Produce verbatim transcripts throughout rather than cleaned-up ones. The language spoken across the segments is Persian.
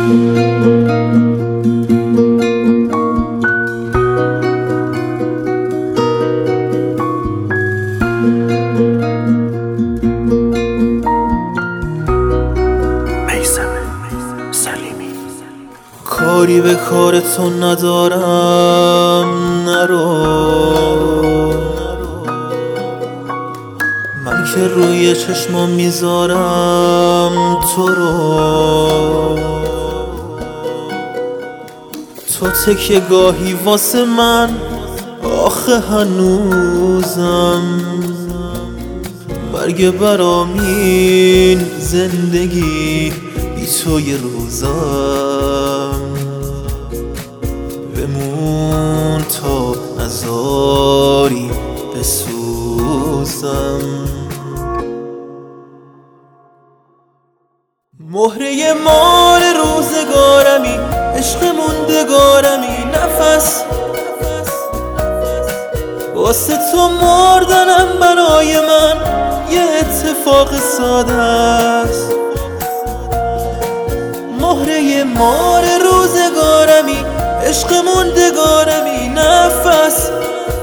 کاری به کار تو ندارم، نرو. من که روی چشمام میذارم تو رو. تو تکیه گاهی واسه من، آخه هنوزم برگ برامین زندگی بی تو یه روزم. بمون تا نزاری بسوزم. مهره مال روزگارمی، عشق موندگارمی، نفس واسه تو مردنم برای من یه اتفاق ساده است. مهره مال روزگارمی، عشق موندگارمی، نفس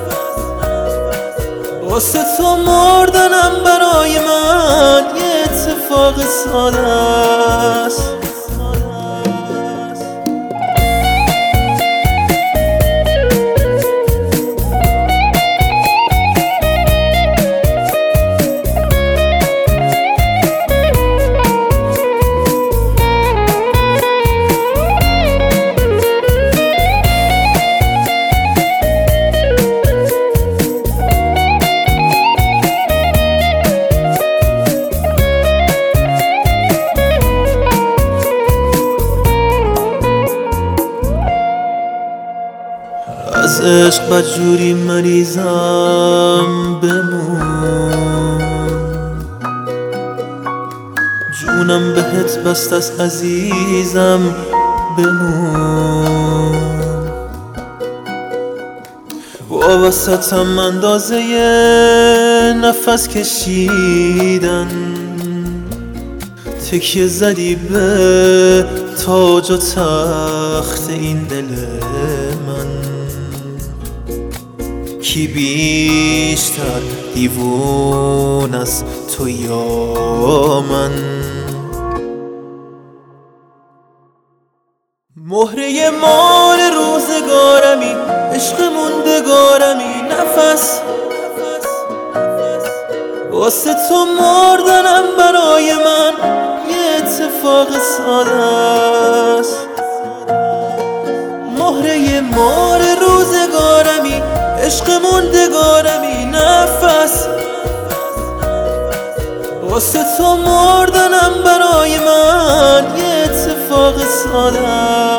واسه تو مردنم برای من یه اتفاق ساده است. از عشق بدجوری مریضم، بمون. جونم بهت بست است عزیزم، بمون. وابستم اندازه نفس کشیدن، تکیه زدی به تاج و تخت این دل من. کی بیشتر دیوون از تو یا من؟ مهره مال روزگارمی، عشق موندگارمی، نفس واسه تو مردنم برای من یه اتفاق ساده است. مهره مال روزگارمی، عشق موندگارمی، نفس واسه تو مردنم برای من یه اتفاق ساده است.